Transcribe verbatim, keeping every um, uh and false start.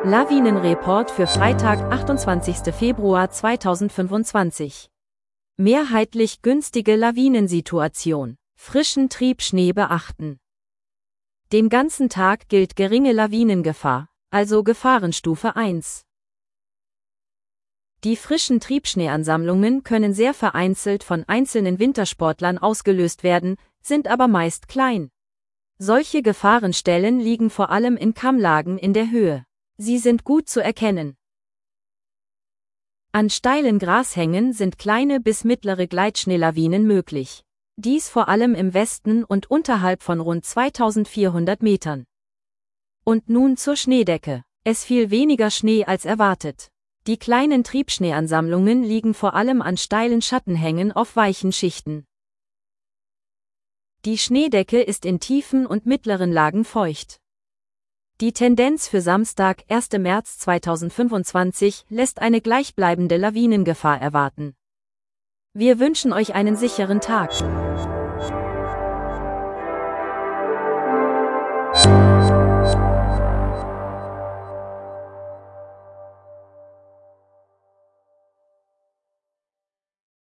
Lawinenreport für Freitag, achtundzwanzigster Februar zweitausendfünfundzwanzig. Mehrheitlich günstige Lawinensituation. Frischen Triebschnee beachten. Den ganzen Tag gilt geringe Lawinengefahr, also Gefahrenstufe eins. Die frischen Triebschneeansammlungen können sehr vereinzelt von einzelnen Wintersportlern ausgelöst werden, sind aber meist klein. Solche Gefahrenstellen liegen vor allem in Kammlagen in der Höhe. Sie sind gut zu erkennen. An steilen Grashängen sind kleine bis mittlere Gleitschneelawinen möglich. Dies vor allem im Westen und unterhalb von rund zweitausendvierhundert Metern. Und nun zur Schneedecke. Es fiel weniger Schnee als erwartet. Die kleinen Triebschneeansammlungen liegen vor allem an steilen Schattenhängen auf weichen Schichten. Die Schneedecke ist in tiefen und mittleren Lagen feucht. Die Tendenz für Samstag, erster März zweitausendfünfundzwanzig, lässt eine gleichbleibende Lawinengefahr erwarten. Wir wünschen euch einen sicheren Tag.